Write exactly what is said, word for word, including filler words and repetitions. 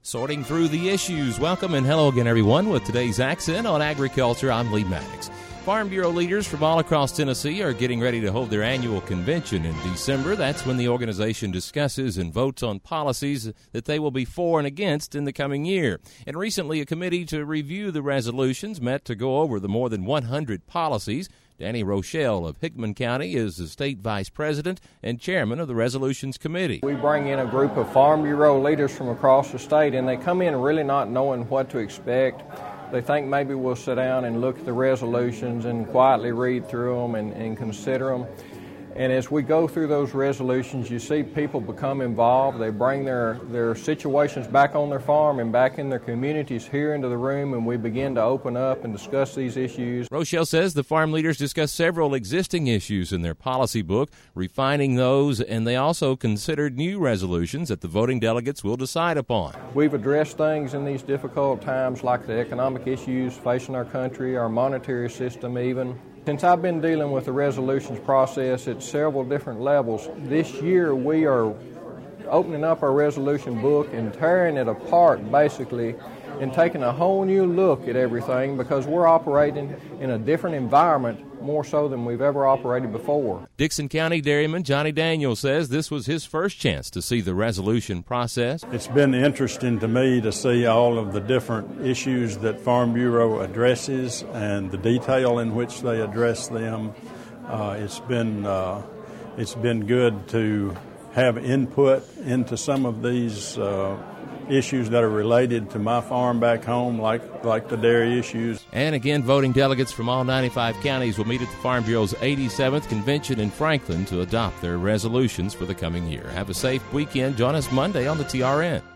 Sorting through the issues. Welcome and hello again, everyone, with today's accent on agriculture. I'm Lee Maddox. Farm Bureau leaders from all across Tennessee are getting ready to hold their annual convention in December. That's when the organization discusses and votes on policies that they will be for and against in the coming year. And recently, a committee to review the resolutions met to go over the more than one hundred policies. Danny Rochelle of Hickman County is the state vice president and chairman of the Resolutions Committee. We bring in a group of Farm Bureau leaders from across the state, and they come in really not knowing what to expect. They think maybe we'll sit down and look at the resolutions and quietly read through them and, and consider them. And as we go through those resolutions, you see people become involved. They bring their, their situations back on their farm and back in their communities here into the room, and we begin to open up and discuss these issues. Rochelle says the farm leaders discussed several existing issues in their policy book, refining those, and they also considered new resolutions that the voting delegates will decide upon. We've addressed things in these difficult times like the economic issues facing our country, our monetary system even. Since I've been dealing with the resolutions process at several different levels, this year we are opening up our resolution book and tearing it apart basically and taking a whole new look at everything because we're operating in a different environment more so than we've ever operated before. Dixon County Dairyman Johnny Daniel says this was his first chance to see the resolution process. It's been interesting to me to see all of the different issues that Farm Bureau addresses and the detail in which they address them. Uh, it's been uh, it's been good to have input into some of these uh, issues that are related to my farm back home, like like the dairy issues. And again, voting delegates from all ninety-five counties will meet at the Farm Bureau's eighty-seventh convention in Franklin to adopt their resolutions for the coming year. Have a safe weekend. Join us Monday on the T R N.